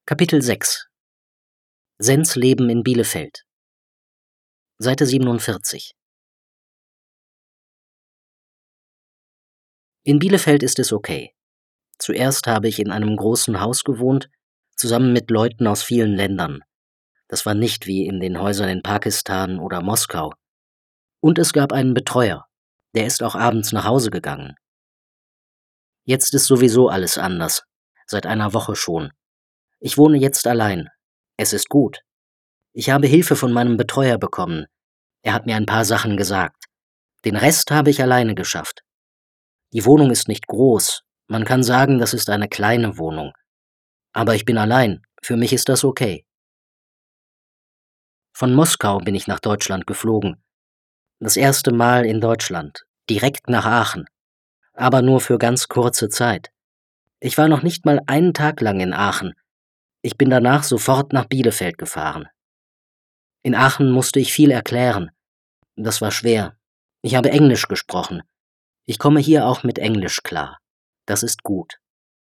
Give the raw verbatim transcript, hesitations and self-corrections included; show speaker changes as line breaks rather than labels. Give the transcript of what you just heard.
Kapitel sechs Sens Leben in Bielefeld. Seite siebenundvierzig. In Bielefeld ist es okay. Zuerst habe ich in einem großen Haus gewohnt, zusammen mit Leuten aus vielen Ländern. Das war nicht wie in den Häusern in Pakistan oder Moskau. Und es gab einen Betreuer, der ist auch abends nach Hause gegangen. Jetzt ist sowieso alles anders, seit einer Woche schon. Ich wohne jetzt allein. Es ist gut. Ich habe Hilfe von meinem Betreuer bekommen. Er hat mir ein paar Sachen gesagt. Den Rest habe ich alleine geschafft. Die Wohnung ist nicht groß. Man kann sagen, das ist eine kleine Wohnung. Aber ich bin allein. Für mich ist das okay. Von Moskau bin ich nach Deutschland geflogen. Das erste Mal in Deutschland. Direkt nach Aachen. Aber nur für ganz kurze Zeit. Ich war noch nicht mal einen Tag lang in Aachen. Ich bin danach sofort nach Bielefeld gefahren. In Aachen musste ich viel erklären. Das war schwer. Ich habe Englisch gesprochen. Ich komme hier auch mit Englisch klar. Das ist gut.